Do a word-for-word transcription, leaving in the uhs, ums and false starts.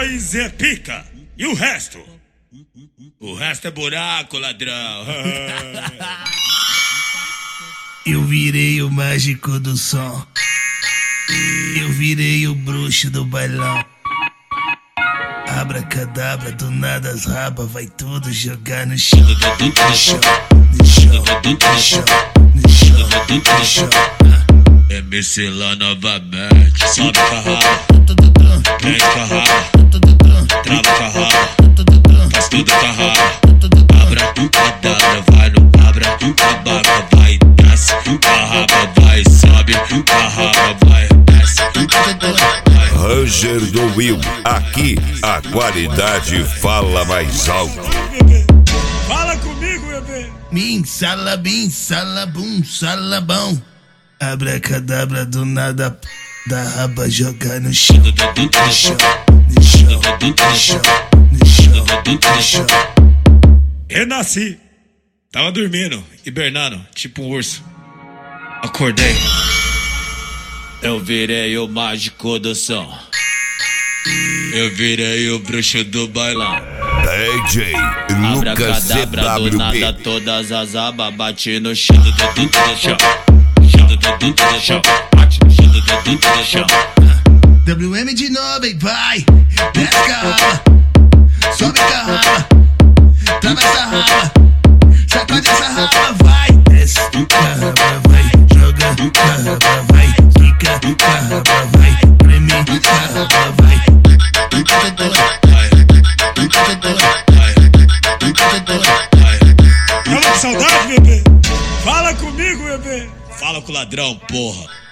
Nós é pica. E o resto? O resto é buraco, ladrão. Eu virei o mágico do som. Eu virei o bruxo do bailão. Abracadabra, do nada as rabas vai tudo jogar no chão. No chão, no chão, no chão, no chão, no chão. M C lá novamente. Sobe com a raba, prende com a raba, trava com a raba, faz tudo com a raba. Abra um cadabra, vai no abra um cabaca, vai, desce com a raba, vai, sobe com a raba, vai, desce com a raba. Ranger do Will, aqui a qualidade fala mais alto. Fala comigo, bebê. Bim, salabim, salabum, salabão. Abracadabra, do nada da raba jogar no chão. No chão, no chão, no chão, no chão, no chão. Renasci. Tava dormindo, hibernando, tipo um urso. Acordei. Eu virei o mágico do som. Eu virei o bruxo do bailão. D J Lucas C Abracadabra, do nada W P. todas as abas bate no chão. No chão, no chão, bate no chão, no chão. W M de novo, hein, vai. Desce com a raba, sobe com a raba, trava essa raba, sacode essa raba, vai. Desce com a raba, vai. Joga com a raba, vai. Fica com a raba, vai. Preme com a raba, vai. Tava com saudade, bebê? Fala comigo, bebê. Fala com o ladrão, porra.